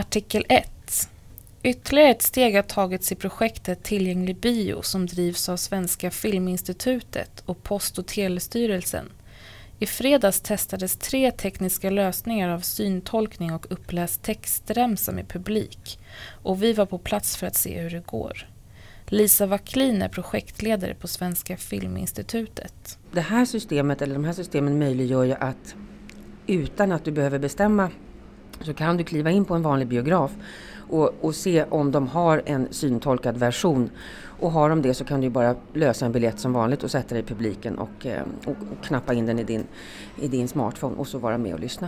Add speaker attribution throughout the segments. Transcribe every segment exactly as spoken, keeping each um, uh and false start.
Speaker 1: Artikel ett. Ytterligare ett steg har tagits i projektet Tillgänglig bio som drivs av Svenska Filminstitutet och Post- och telestyrelsen. I fredags testades tre tekniska lösningar av syntolkning och uppläst textremsa med publik. Och vi var på plats för att se hur det går. Lisa Wacklin är projektledare på Svenska Filminstitutet.
Speaker 2: Det här systemet, eller de här systemen möjliggör ju att utan att du behöver bestämma så kan du kliva in på en vanlig biograf och, och se om de har en syntolkad version. Och har de det så kan du bara lösa en biljett som vanligt och sätta dig i publiken och, och, och knappa in den i din, i din smartphone och så vara med och lyssna.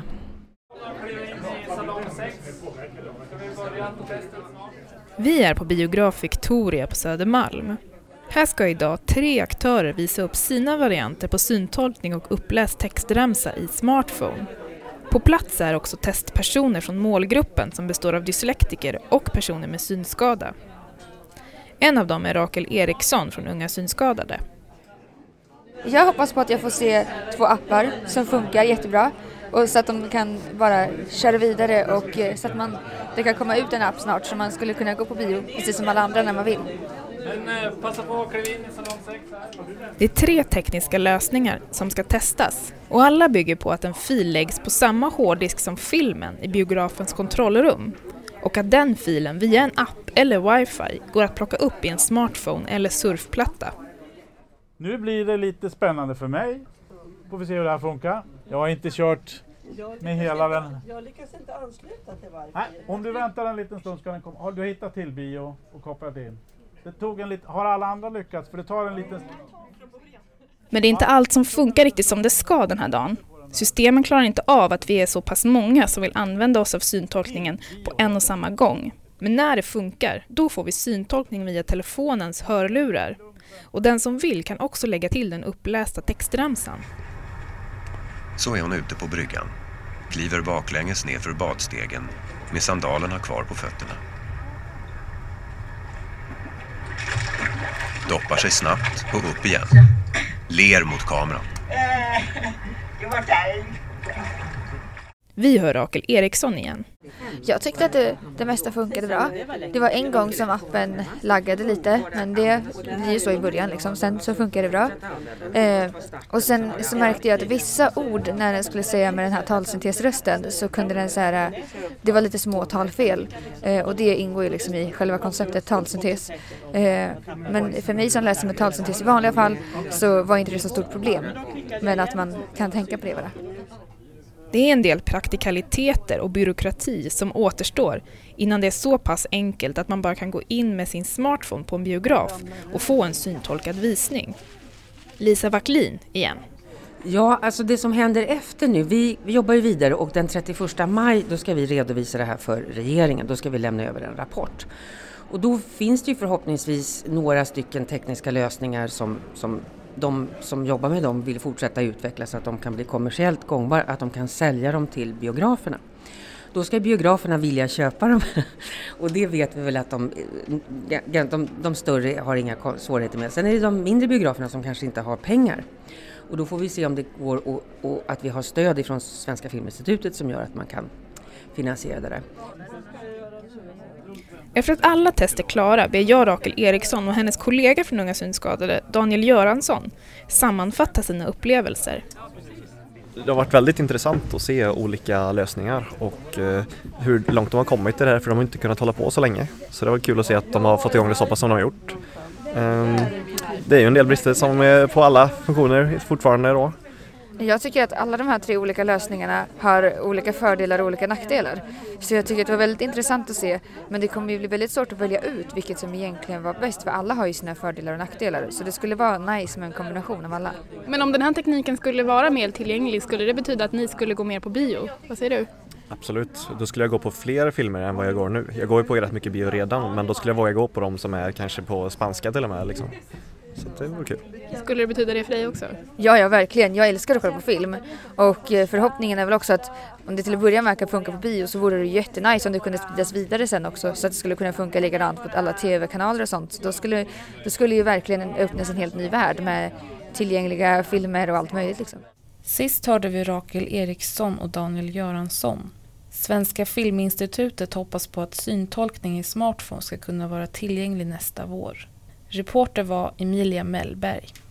Speaker 3: Vi är på biograf Victoria på Södermalm. Här ska idag tre aktörer visa upp sina varianter på syntolkning och uppläst textremsa i smartphone. På plats är också testpersoner från målgruppen som består av dyslektiker och personer med synskada. En av dem är Rakel Eriksson från Unga synskadade.
Speaker 4: Jag hoppas på att jag får se två appar som funkar jättebra och så att de kan bara köra vidare och så att man, det kan komma ut en app snart så man skulle kunna gå på bio precis som alla andra när man vill.
Speaker 5: Men passa på att kliva in i salong sex.
Speaker 3: Det är tre tekniska lösningar som ska testas och alla bygger på att en fil läggs på samma hårddisk som filmen i biografens kontrollrum och att den filen via en app eller wifi går att plocka upp i en smartphone eller surfplatta.
Speaker 5: Nu blir det lite spännande för mig. Får vi se hur det här funkar. Jag har inte kört med hela den.
Speaker 6: Jag lyckas inte ansluta till wifi.
Speaker 5: Nej, om du väntar en liten stund ska den komma. Har du hittat till bio och kopplat in? Det tog en lit- har alla andra lyckats? För det tar en liten...
Speaker 3: Men det är inte allt som funkar riktigt som det ska den här dagen. Systemen klarar inte av att vi är så pass många som vill använda oss av syntolkningen på en och samma gång. Men när det funkar, då får vi syntolkning via telefonens hörlurar. Och den som vill kan också lägga till den upplästa textremsan.
Speaker 7: Så är hon ute på bryggan. Kliver baklänges ner för badstegen med sandalerna kvar på fötterna. Doppar sig snabbt och upp igen. Ler mot kameran.
Speaker 3: Vi hör Rakel Eriksson igen.
Speaker 4: Jag tyckte att det, det mesta funkade bra. Det var en gång som appen laggade lite, men det blir ju så i början liksom. Sen så funkar det bra. Eh, och sen så märkte jag att vissa ord när den skulle säga med den här talsyntesrösten så kunde den så här, det var lite små talfel. Eh, och det ingår ju liksom i själva konceptet talsyntes. Eh, men för mig som läser med talsyntes i vanliga fall så var inte det så stort problem. Men att man kan tänka på det bara.
Speaker 3: Det är en del praktikaliteter och byråkrati som återstår innan det är så pass enkelt att man bara kan gå in med sin smartphone på en biograf och få en syntolkad visning. Lisa Wacklin igen.
Speaker 2: Ja, alltså det som händer efter nu, vi, vi jobbar ju vidare och den trettioförsta maj då ska vi redovisa det här för regeringen, då ska vi lämna över en rapport. Och då finns det ju förhoppningsvis några stycken tekniska lösningar som, som de som jobbar med dem vill fortsätta utveckla så att de kan bli kommersiellt gångbara, att de kan sälja dem till biograferna. Då ska biograferna vilja köpa dem och det vet vi väl att de, de, de större har inga svårigheter med. Sen är det de mindre biograferna som kanske inte har pengar. Och då får vi se om det går och, och att vi har stöd ifrån Svenska Filminstitutet som gör att man kan finansiera det där.
Speaker 3: Efter att alla test är klara ber jag Rakel Eriksson och hennes kollega från Unga synskadade, Daniel Göransson, sammanfatta sina upplevelser.
Speaker 8: Det har varit väldigt intressant att se olika lösningar och eh, hur långt de har kommit i det här, för de har inte kunnat hålla på så länge. Så det var kul att se att de har fått igång det så pass som de har gjort. Um, det är ju en del brister som är på alla funktioner fortfarande då.
Speaker 4: Jag tycker att alla de här tre olika lösningarna har olika fördelar och olika nackdelar. Så jag tycker att det var väldigt intressant att se. Men det kommer ju bli väldigt svårt att välja ut vilket som egentligen var bäst. För alla har ju sina fördelar och nackdelar. Så det skulle vara nice med en kombination av alla.
Speaker 9: Men om den här tekniken skulle vara mer tillgänglig, skulle det betyda att ni skulle gå mer på bio? Vad säger du?
Speaker 8: Absolut, då skulle jag gå på fler filmer än vad jag går nu. Jag går ju på rätt mycket bio redan, men då skulle jag våga gå på dem som är kanske på spanska till och med liksom. Så det var kul.
Speaker 9: Skulle det betyda det för dig också?
Speaker 4: Ja, ja, verkligen. Jag älskar att kolla på film. Och förhoppningen är väl också att om det till att börja med kan funka på bio så vore det jättenice om det kunde spridas vidare sen också. Så att det skulle kunna funka likadant på alla tv-kanaler och sånt. Då skulle, då skulle ju verkligen öppnas en helt ny värld med tillgängliga filmer och allt möjligt liksom.
Speaker 1: Sist hörde vi Rakel Eriksson och Daniel Göransson. Svenska Filminstitutet hoppas på att syntolkning i smartphone ska kunna vara tillgänglig nästa vår. Reporter var Emilia Mellberg.